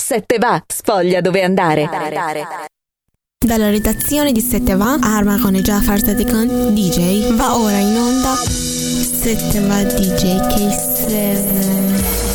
7 va, sfoglia dove andare. Dalla redazione di 7 va, Arma con Jafar Tatikan, DJ, va ora in onda 7 va DJ K7.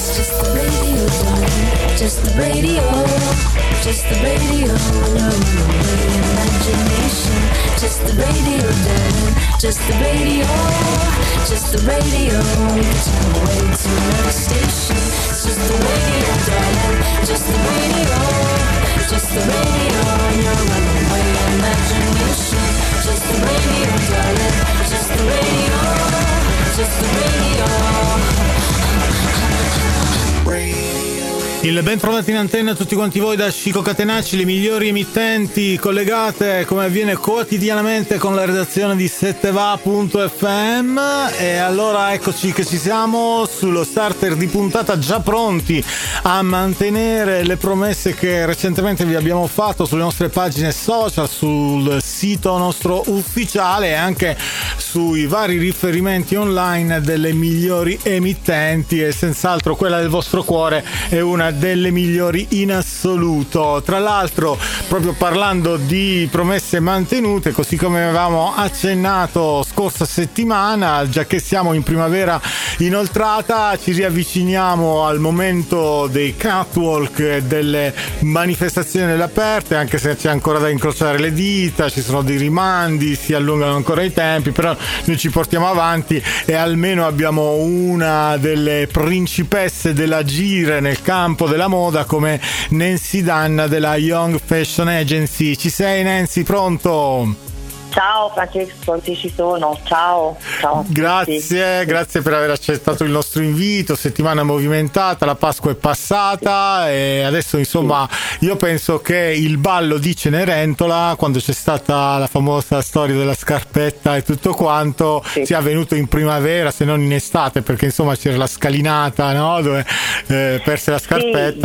Just the radio, just the radio, no imagination. Just the radio, darling, just the radio, just the radio. We can turn away to another station. It's just the radio, darling, just the radio, just the radio. No runaway imagination. Just the radio, darling, just the radio, just the radio. Il ben trovati in antenna a tutti quanti voi da Chico Catenacci, le migliori emittenti collegate come avviene quotidianamente con la redazione di 7va.fm. E allora eccoci che ci siamo sullo starter di puntata, già pronti a mantenere le promesse che recentemente vi abbiamo fatto sulle nostre pagine social, sul sito nostro ufficiale e anche sui vari riferimenti online delle migliori emittenti, e senz'altro quella del vostro cuore è una delle migliori in assoluto. Tra l'altro, proprio parlando di promesse mantenute, così come avevamo accennato scorsa settimana, già che siamo in primavera inoltrata, ci riavviciniamo al momento dei catwalk e delle manifestazioni all'aperto, anche se c'è ancora da incrociare le dita, ci sono dei rimandi, si allungano ancora i tempi, però noi ci portiamo avanti e almeno abbiamo una delle principesse della gire nel campo della moda come Nancy Danna della Young Fashion Agency. Ci sei, Nancy? Pronto? Ciao Francesco, sì, ci sono, ciao. Grazie per aver accettato il nostro invito. Settimana movimentata, la Pasqua è passata e adesso insomma io penso che il ballo di Cenerentola, quando c'è stata la famosa storia della scarpetta e tutto quanto, sia avvenuto in primavera se non in estate, perché insomma c'era la scalinata, no? Dove perse la scarpetta.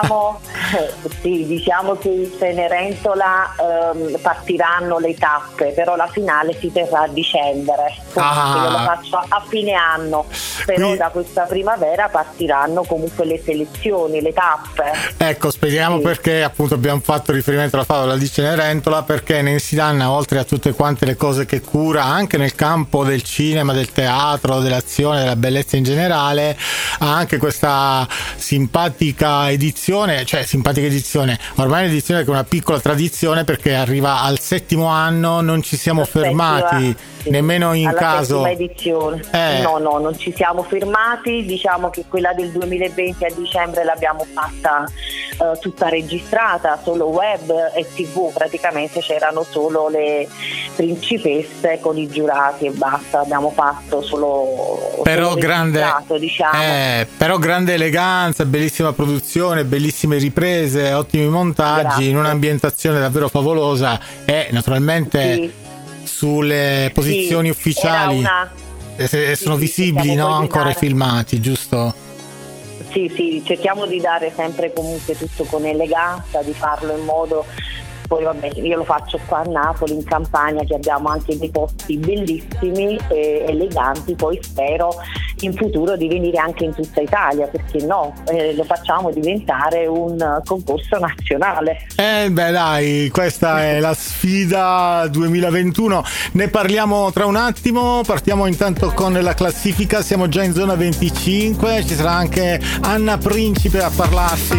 Diciamo che in Cenerentola partiranno le tappe, però la finale si terrà a dicembre. Io lo faccio a fine anno, però da questa primavera partiranno comunque le selezioni, le tappe. Ecco, spieghiamo perché appunto abbiamo fatto riferimento alla favola di Cenerentola, perché Nancy Danna, oltre a tutte quante le cose che cura anche nel campo del cinema, del teatro, dell'azione, della bellezza in generale, ha anche questa simpatica edizione, ormai l'edizione che è una piccola tradizione, perché arriva al 7° anno, non ci siamo fermati nemmeno in alla caso edizione. No, non ci siamo fermati. Diciamo che quella del 2020 a dicembre l'abbiamo fatta tutta registrata, solo web e TV, praticamente c'erano solo principesse con i giurati e basta, abbiamo fatto solo grande, diciamo. Però grande eleganza, bellissima produzione, bellissime riprese, ottimi montaggi. Grazie. In un'ambientazione davvero favolosa e naturalmente sulle posizioni ufficiali sono visibili, no? Ancora i filmati, giusto? Sì, cerchiamo di dare sempre comunque tutto con eleganza, di farlo in modo. Poi vabbè, io lo faccio qua a Napoli, in Campania, che abbiamo anche dei posti bellissimi e eleganti. Poi spero in futuro di venire anche in tutta Italia, perché no, lo facciamo diventare un concorso nazionale. Dai, questa è la sfida 2021. Ne parliamo tra un attimo. Partiamo intanto con la classifica, siamo già in zona 25, ci sarà anche Anna Principe a parlarsi.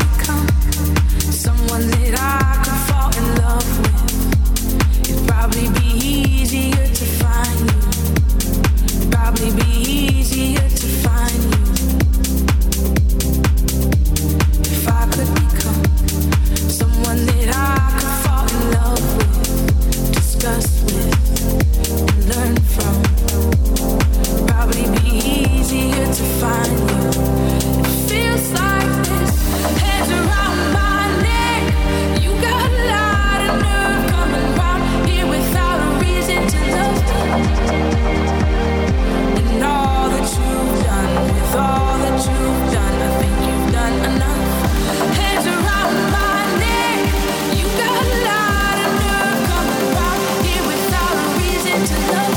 Probably be easier to find you. Probably be easier to find you. If I could become someone that I could fall in love with, discuss with, and learn from. Probably be easier to find you. It feels like this, hands around my neck. You got a lot of nerve coming round here without a reason to love. And all that you've done, with all that you've done, I think you've done enough. Hands around my neck. You got a lot of nerve coming round here without a reason to love.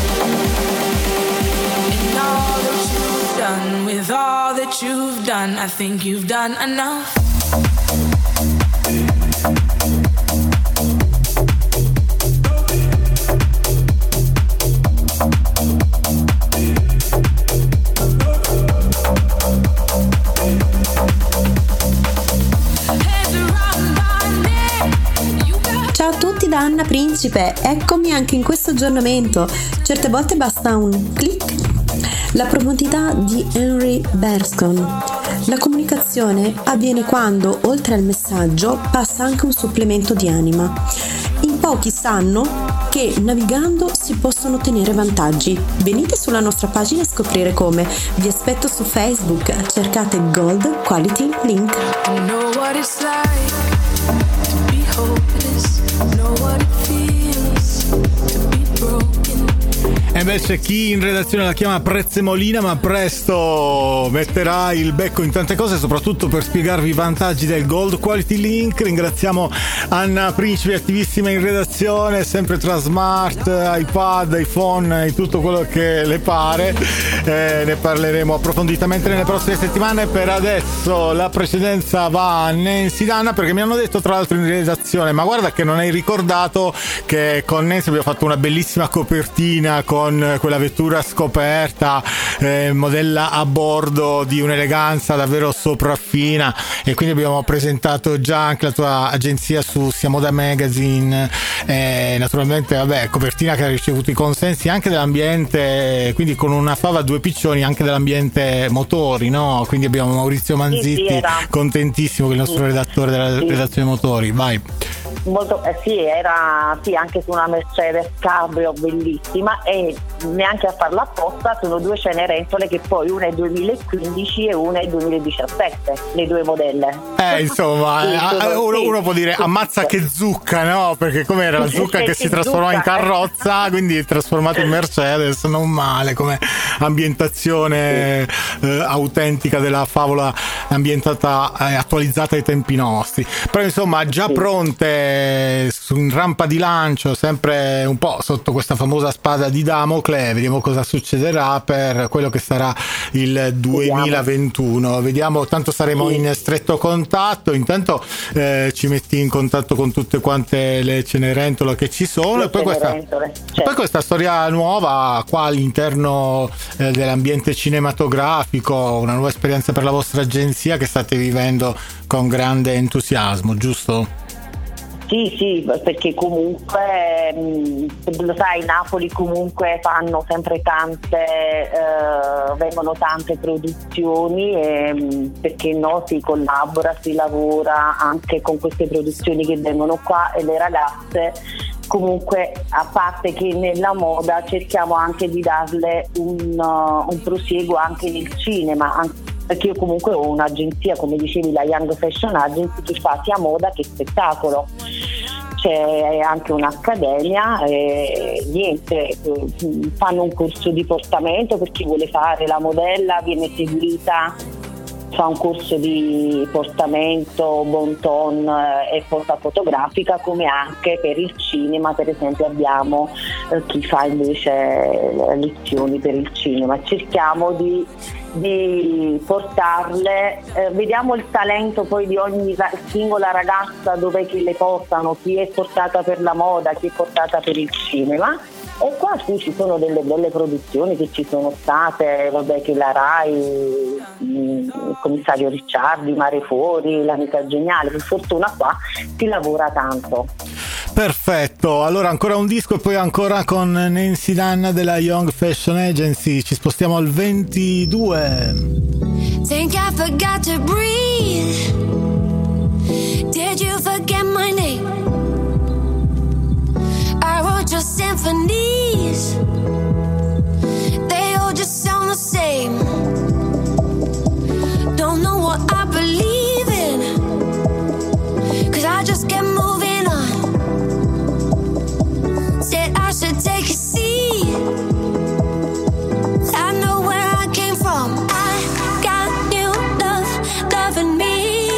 And all that you've done, with all that you've done, I think you've done enough. Ciao a tutti da Anna Principe, eccomi anche in questo aggiornamento. Certe volte basta un click. La profondità di Henry Bergson. La comunicazione avviene quando, oltre al messaggio, passa anche un supplemento di anima. In pochi sanno che navigando si possono ottenere vantaggi. Venite sulla nostra pagina a scoprire come. Vi aspetto su Facebook, cercate Gold Quality Link. I know what it's like to be hopeless. Know what it feels to be broken. E beh, c'è chi in redazione la chiama prezzemolina, ma presto metterà il becco in tante cose, soprattutto per spiegarvi i vantaggi del Gold Quality Link. Ringraziamo Anna Principe, attivissima in redazione, sempre tra smart, iPad, iPhone e tutto quello che le pare. Ne parleremo approfonditamente nelle prossime settimane. Per adesso la precedenza va a Nancy Danna, perché mi hanno detto tra l'altro in redazione: ma guarda che non hai ricordato che con Nancy abbiamo fatto una bellissima copertina con quella vettura scoperta, modella a bordo di un'eleganza davvero sopraffina, e quindi abbiamo presentato già anche la tua agenzia su Siamo da Magazine, naturalmente vabbè, copertina che ha ricevuto i consensi anche dell'ambiente, quindi con una fava a due piccioni anche dell'ambiente motori, no? Quindi abbiamo Maurizio Manzitti, contentissimo, che è il nostro redattore della redazione motori. Vai. Molto, era anche su una Mercedes Cabrio bellissima, e neanche a farla apposta sono due Cenerentole, che poi una è 2015 e una è 2017, le due modelle. Insomma, uno può dire ammazza che zucca, no? Perché com'era la zucca che si trasformò in carrozza, quindi trasformata in Mercedes, non male come ambientazione autentica della favola, ambientata attualizzata ai tempi nostri. Però insomma già pronte in rampa di lancio, sempre un po' sotto questa famosa spada di Damocle. Vediamo cosa succederà per quello che sarà il 2021. Vediamo, tanto saremo in stretto contatto. Intanto ci metti in contatto con tutte quante le Cenerentola che ci sono, e poi questa storia nuova qua all'interno dell'ambiente cinematografico, una nuova esperienza per la vostra agenzia che state vivendo con grande entusiasmo, giusto? Sì, perché comunque lo sai, Napoli comunque fanno sempre vengono tante produzioni, perché no, si collabora, si lavora anche con queste produzioni che vengono qua, e le ragazze comunque, a parte che nella moda, cerchiamo anche di darle un prosieguo anche nel cinema, perché io comunque ho un'agenzia, come dicevi, la Young Fashion Agency, che fa sia moda che spettacolo. C'è anche un'accademia, e niente, fanno un corso di portamento per chi vuole fare la modella, viene seguita, fa un corso di portamento, bon ton e posa fotografica, come anche per il cinema. Per esempio abbiamo chi fa invece lezioni per il cinema. Cerchiamo di portarle, vediamo il talento poi di ogni singola ragazza, dov'è che le portano, chi è portata per la moda, chi è portata per il cinema. E qua sì, ci sono delle belle produzioni che ci sono state, vabbè, che la Rai, il commissario Ricciardi, Mare Fuori, L'Amica Geniale. Per fortuna qua si lavora tanto. Perfetto, allora ancora un disco e poi ancora con Nancy Danna della Young Fashion Agency. Ci spostiamo al 22. Think I forgot to breathe. Did you forget my name? I wrote your symphonies. They all just sound the same. Don't know what I believe in, 'cause I just kept moving on. Said I should take a seat. I know where I came from. I got new love, loving me.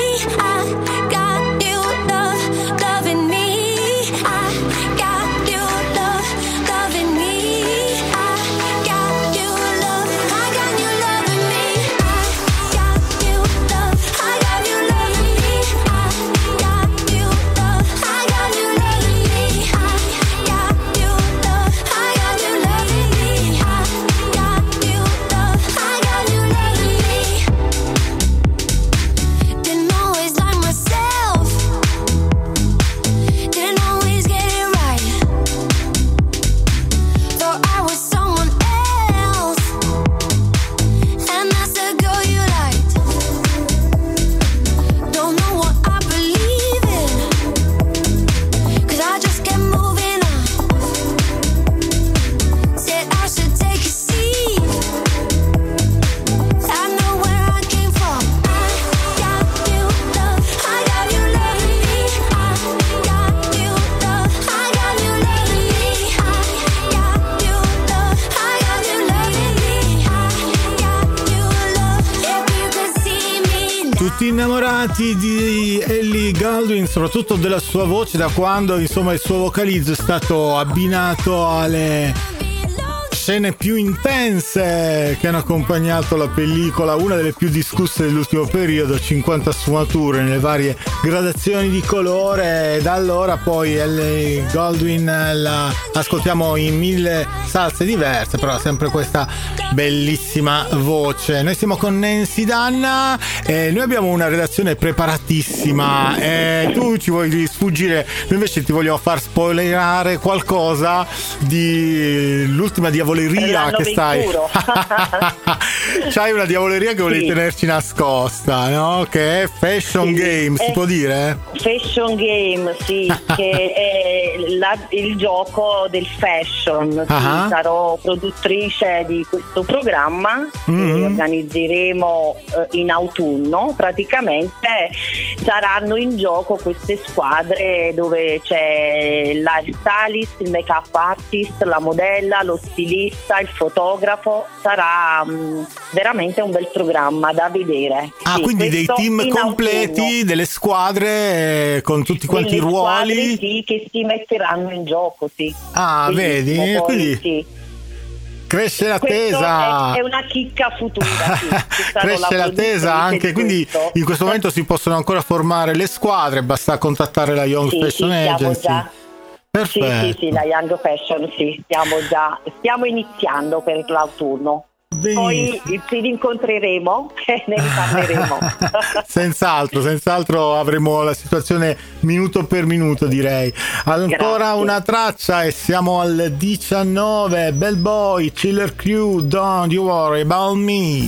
innamorati di Ellie Goulding, soprattutto della sua voce, da quando insomma il suo vocalizzo è stato abbinato alle scene più intense che hanno accompagnato la pellicola, una delle più discusse dell'ultimo periodo, 50 sfumature nelle varie gradazioni di colore. Da allora poi Ellie Goulding la ascoltiamo in 1000 salse diverse, però sempre questa bellissima voce. Noi siamo con Nancy Danna e noi abbiamo una redazione preparatissima e tu ci vuoi sfuggire, noi invece ti vogliamo far spoilerare qualcosa di l'ultima diavoleria che stai. C'hai una diavoleria che volevi tenerci nascosta, no? Che è Fashion Game, si può dire? Fashion Game, sì, che è il gioco del fashion. Sì, sarò produttrice di questo programma che organizzeremo in autunno. Praticamente saranno in gioco queste squadre dove c'è l'hair stylist, il make up artist, la modella, lo stilista, il fotografo. Sarà veramente un bel programma da vedere. Sì, quindi dei team completi, autunno. Delle squadre con tutti quanti i ruoli. Squadre, sì, che si metteranno in gioco, sì. Vedi? Poi, quindi sì. Cresce l'attesa. È una chicca futura. Sì. Cresce l'attesa anche, quindi in questo momento si possono ancora formare le squadre, basta contattare la Young Fashion Agency. Perfetto. Sì, la Young Fashion, sì, stiamo iniziando per l'autunno. Benissimo. Poi ci rincontreremo e ne riparleremo. Senz'altro avremo la situazione minuto per minuto, direi. Ancora Grazie. Una traccia e siamo al 19. Bell Boy, Killer Crew, Don't You Worry About Me.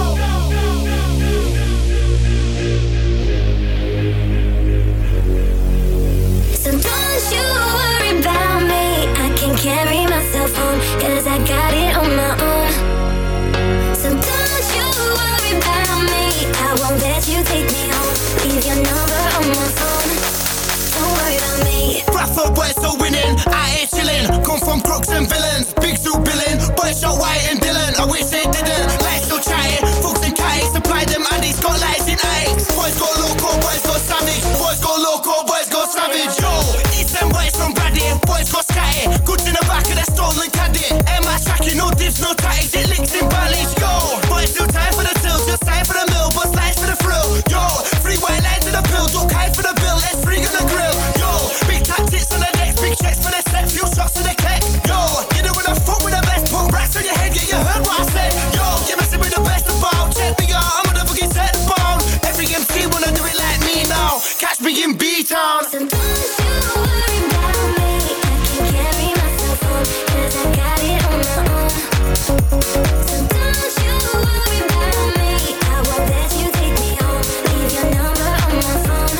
Carry myself home, cause I got it on my own. So don't you worry about me, I won't let you take me home. Leave your number on my phone, don't worry about me. Bradford boys so winning, I ain't chillin'. Come from crooks and villains, big suit billing. Boys shot White and Dylan, I wish they didn't. Lights still chatting, folks and kites. Supply them Andy's got lights in eggs. Boys go loco, boys go savage. Boys go loco, boys go savage. Yo, it's them boys from Brady, boys go scatty. Goods in the back of the stolen caddy. Am I tracking? No divs, no tatties. It links in valleys. Yo, boys still time for the till, just time for the mill, but slides for the thrill. Yo, 3 white lines in the pill, don't hide for the bill. Let's bring on the grill. Yo, big tactics on the decks, big checks for the set, few shots to the keck. Yo, you know when I fuck with the best, put racks on your head, yeah, you heard what I said. Yo, you're messing with the best of all. Check me out, I'm gonna fucking set the bone. Every MC wanna do it like me now. Catch me in B-Town. So don't you worry about me, I can carry myself home, cause I got it on my own. So don't you worry about me, I won't let you take me home. Leave your number on my phone.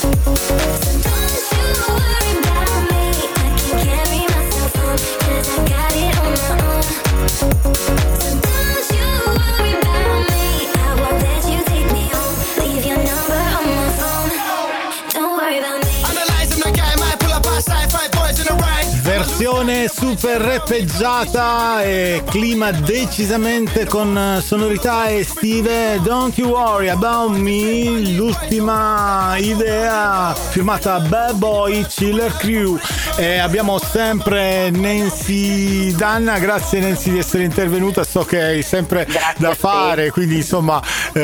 So don't you worry about me, I can carry myself home, cause I got it on my own. So don't you worry about me, I won't let you take me home. Leave your number on my phone. Don't worry about me. Analyzing the guy, might pull up outside, 5 boys in a ride. Versione super rappeggiata e clima decisamente con sonorità estive. Don't You Worry About Me, l'ultima idea firmata Bad Boy, Killer Crew. E abbiamo sempre Nancy Danna. Grazie Nancy di essere intervenuta, so che hai sempre da fare, quindi insomma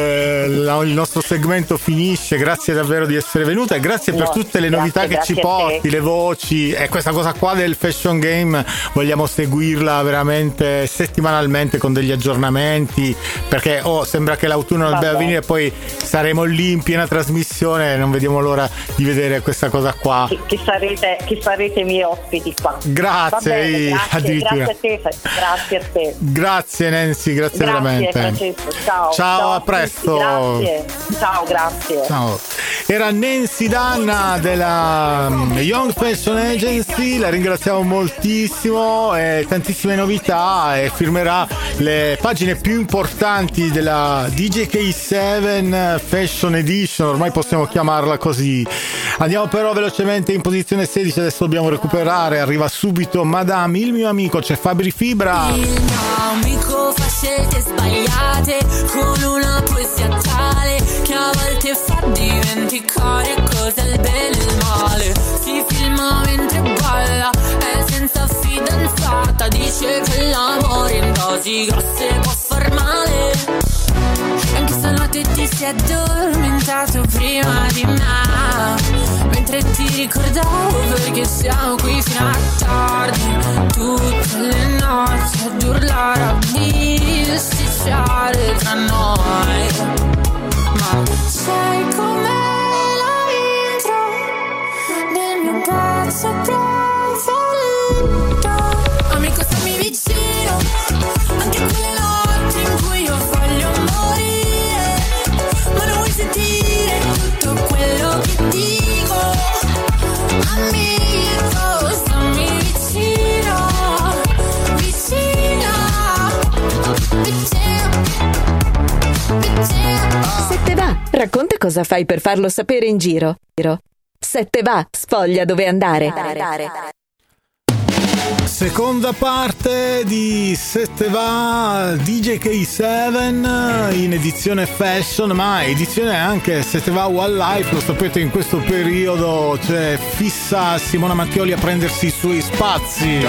il nostro segmento finisce. Grazie davvero di essere venuta e grazie per tutte le novità che ci porti, le voci e questa cosa qua del Fashion Game. Vogliamo seguirla veramente settimanalmente con degli aggiornamenti, perché sembra che l'autunno debba venire, poi saremo lì in piena trasmissione e non vediamo l'ora di vedere questa cosa qua. Che sarete miei ospiti qua. Grazie, addirittura. Grazie a te. Grazie Nancy, grazie veramente. Francesco, ciao. Ciao, a presto. Grazie. Ciao, grazie. Ciao. Era Nancy Danna della Young Fashion Agency, la ringraziamo moltissimo, tantissime novità e firmerà le pagine più importanti della DJK7 Fashion Edition, ormai possiamo chiamarla così. Andiamo però velocemente in posizione 16, adesso dobbiamo recuperare, arriva subito Madame, il mio amico, c'è Fabri Fibra. Il mio amico fa scelte sbagliate con una poesia tale che a volte fa dimenticare cos'è il bene e il male. Si filma mentre balla, è senza fidanzata, dice che l'amore in dosi grosse può far male. Anche stanotte ti sei addormentato prima di me, mentre ti ricordavo perché siamo qui fino a tardi, tutte le notti ad urlare, a bisticciare tra noi. Ma sai com'è la intro del mio pezzo preferito? Amico, stammi vicino anche quelle notti in cui io voglio morire, ma non vuoi sentire tutto quello che dico. Amico, stammi vicino, vicino, vicino, vicino. Sette va, racconta cosa fai per farlo sapere in giro. Sette va, sfoglia dove andare. Seconda parte di Sette va DJK7 in edizione fashion, ma edizione anche Sette va Wildlife. Lo sapete, in questo periodo c'è fissa Simona Mattioli a prendersi i suoi spazi.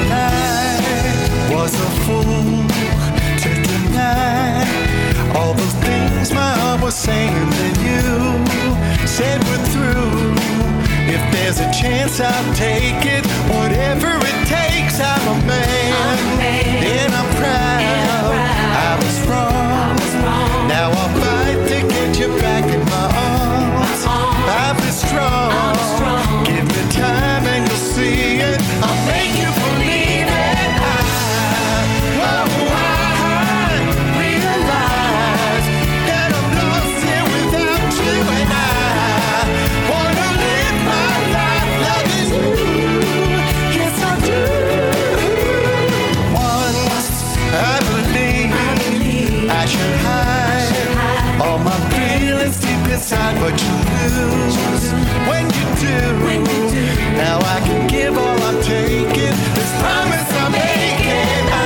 Was a fool to deny all those things my heart was saying that you said we're through. If there's a chance I'll take it, whatever it takes. I'm a man, and I'm proud. I was wrong. Now I'll fight to get you back in my arms. I'll be strong. Give me time and you'll see it. I'll make you believe it. I realize that I'm lost here without you, and I wanna live my life loving you. Yes, I do. Once I believe I should hide all my feelings deep inside, but you lose when you do. Now I can give all I'm taking. This promise I'm making. I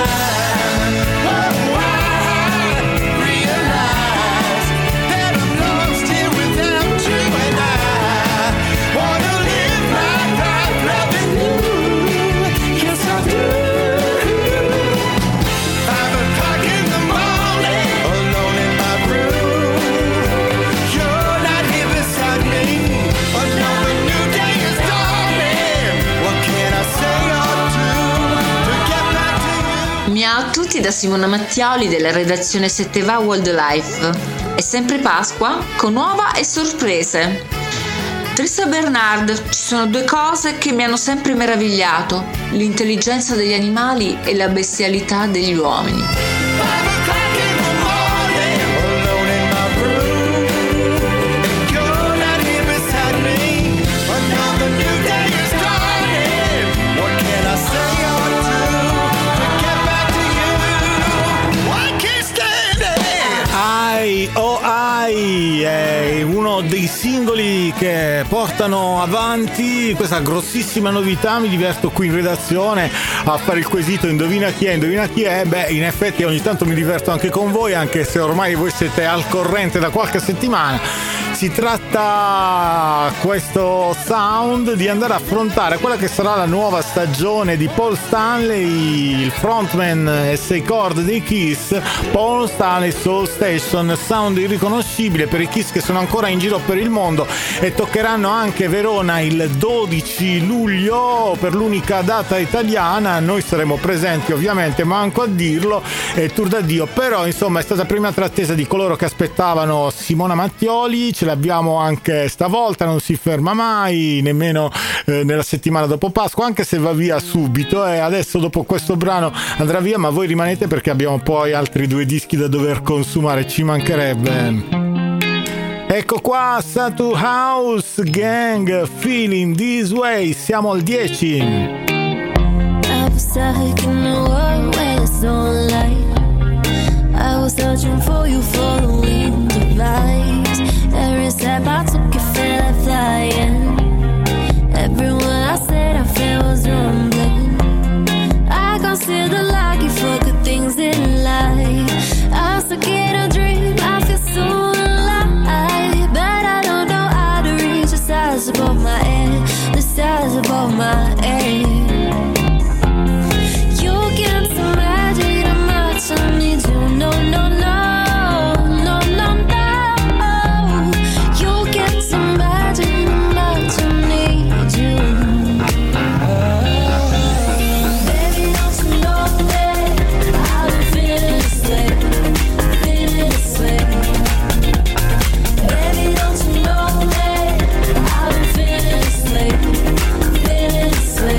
realize that I'm lost here without you, and I wanna live my life loving you. Yes, I do. 5 o'clock in the morning, alone in my room. You're not here beside me. Another new day is dawning. What can I say or do to get back to you? Ciao a tutti da Simona Mattioli della redazione 7va Wildlife. È sempre Pasqua con nuova e sorprese. Trista Bernard, ci sono due cose che mi hanno sempre meravigliato: l'intelligenza degli animali e la bestialità degli uomini. 5 o'clock in the morning, alone in my room. And you're not here beside me. Another new day is dawning. What can I say or do to get back to you? I can't stand it. Ai oh ai è uno dei singoli che portano avanti questa grossissima novità. Mi diverto qui in redazione a fare il quesito indovina chi è. Beh, in effetti ogni tanto mi diverto anche con voi, anche se ormai voi siete al corrente da qualche settimana. Si tratta, questo sound, di andare a affrontare quella che sarà la nuova stagione di Paul Stanley, il frontman e sei cord dei Kiss. Paul Stanley Soul Station, sound irriconoscibile per i Kiss che sono ancora in giro per il mondo e toccheranno anche Verona il 12 luglio per l'unica data italiana. Noi saremo presenti, ovviamente, manco a dirlo, è tour d'addio, però insomma è stata prima trattesa di coloro che aspettavano Simona Mattioli. Ce l'abbiamo anche stavolta, non si ferma mai, nemmeno nella settimana dopo Pasqua, anche se va via subito, e adesso dopo questo brano andrà via, ma voi rimanete perché abbiamo poi altri 2 dischi da dover consumare, ci mancherebbe. Ecco qua, Satu House Gang, Feeling This Way, siamo al 10. I was stuck in a world where it's all light. I was searching for you, following the vibes. Every step I took, it felt like flying. Everyone I said I felt was rumbling. I consider lucky for good things in life. I still get a dream, I feel so alive. But I don't know how to reach the stars above my head, the stars above my head. You can't imagine how much I need you, no, no, no, no, no, no. You can't imagine how much I need you. Baby, don't you know that I've been feeling this way, feeling this way. Baby, don't you know that I've been feeling this way, feeling this way.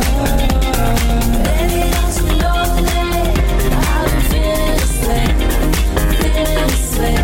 Baby, don't you know that I've been feeling this way, feeling this way.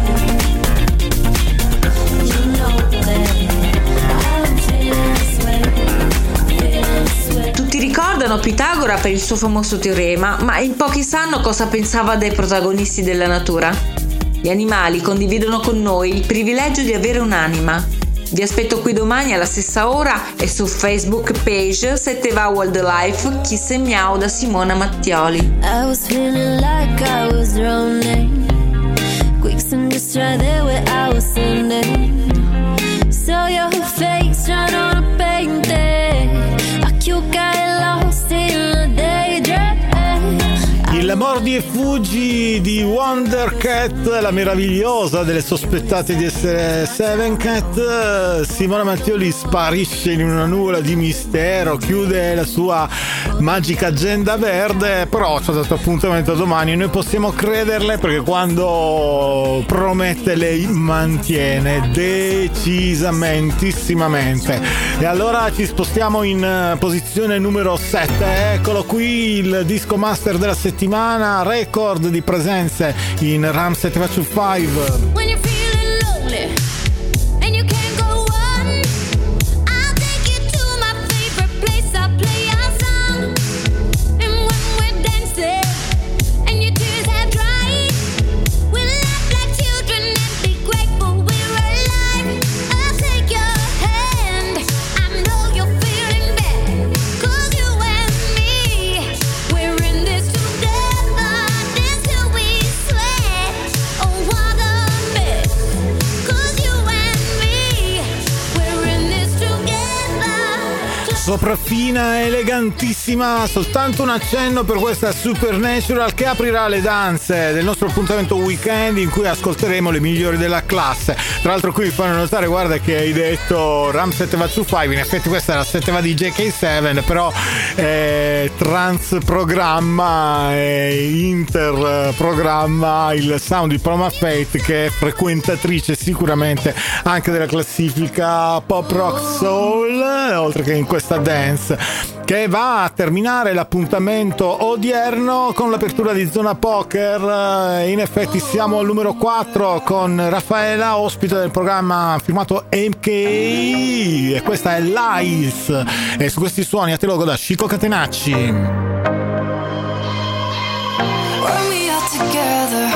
You know that I've been feeling this way, feeling this way. Tutti ricordano Pitagora per il suo famoso teorema, ma in pochi sanno cosa pensava dei protagonisti della natura. Gli animali condividono con noi il privilegio di avere un'anima. Vi aspetto qui domani alla stessa ora e su Facebook page 7va Wildlife Kiss e Miau da Simona Mattioli. I was feeling like I was drowning. Quicksand just right there where I was standing. Saw your face shine on a painting. Like you got lost in a daydream. Il Mordi e Fuggi di Wonder Cat, la meravigliosa delle sospettate di essere Seven Cat. Simona Mattioli sparisce in una nuvola di mistero, chiude la sua magica agenda verde, però ci ha dato appuntamento domani. Noi possiamo crederle perché quando promette lei mantiene decisamentissimamente. E allora ci spostiamo in posizione numero 7. Eccolo qui il disco master della settimana, record di presenze in Ram 725. When you're feeling lonely and you can't go on, I'll take you to my favorite place. I'll play our song. And when we're dancing and your tears have dried, we'll laugh like children and be grateful we're alive. I'll take your hand, I know you're feeling bad, 'cause you and me, we're in this together. This till we sweat. Oh, what a mess. 'Cause you and me, we're in this together. Sopraffina, elegantissima, soltanto un accenno per questa Supernatural che aprirà le danze del nostro appuntamento weekend in cui ascolteremo le migliori della classe. Tra l'altro qui mi fanno notare, guarda che hai detto Ram 725, in effetti questa è la 7va di JK7, però trans programma e inter programma il sound di Paloma Faith, che è frequentatrice sicuramente anche della classifica pop rock soul, oltre che in questa dance, che va a terminare l'appuntamento odierno con l'apertura di Zona Poker. In effetti siamo al numero 4 con Raffaella, ospite del programma firmato MK, e questa è Lies, e su questi suoni a te logo da Chico Catenacci. When we are together,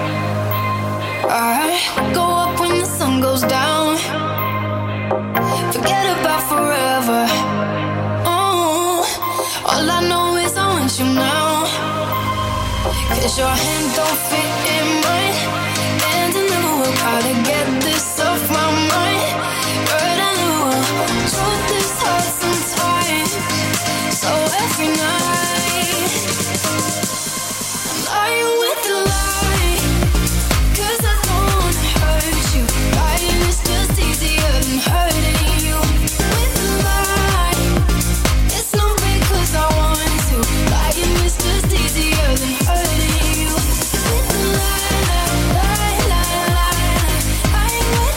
I go up when the sun goes down. Forget about forever. Oh, all I know is I want you now. 'Cause your hand don't fit in mine, and I never will try to get this off my mind. But I know truth is hard sometimes. So every night I'm lying with the lie, 'cause I don't wanna hurt you. Lying is just easier than hurting you. With the lie, it's not because I want to. Lying is just easier than hurting you. With the lie, lie, lie, lie, lie. Lying with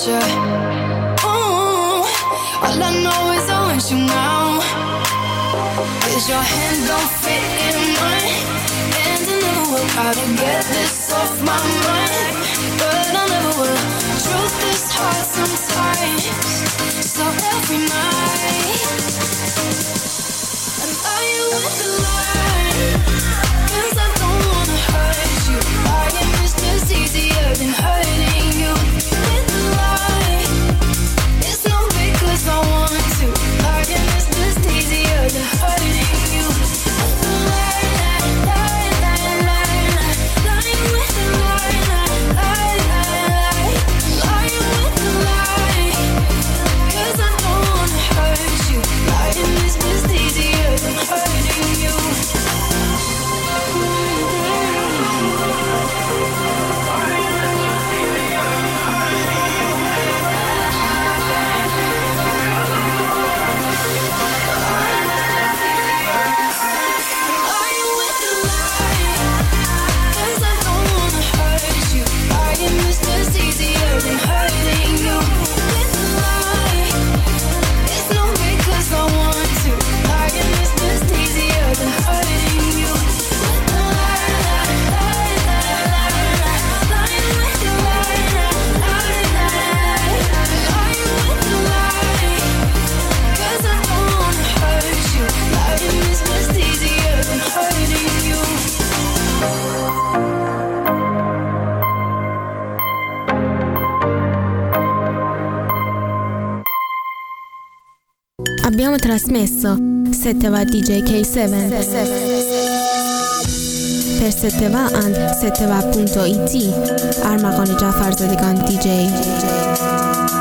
you. Ooh, all I know is I want you now. 'Cause your hand don't fit in mine, and I never will try to get this off my mind, but I never will. Truth is hard sometimes, so every night and are you with the line? 'Cause I don't wanna hurt you. Lying is just easier than hurting you. With the lie, it's no because I want to. Lying is just easier than hurting you. With the lie, lie, lie, lie, lie. Lying with the lie, lie, lie, lie, lie. Lying with the lie, 'cause I don't wanna hurt you. Lying is just easier than hurting you. Abbiamo trasmesso 7 va DJ K7 per 7 va and 7va.it Arma con Jafar Zadigan DJ.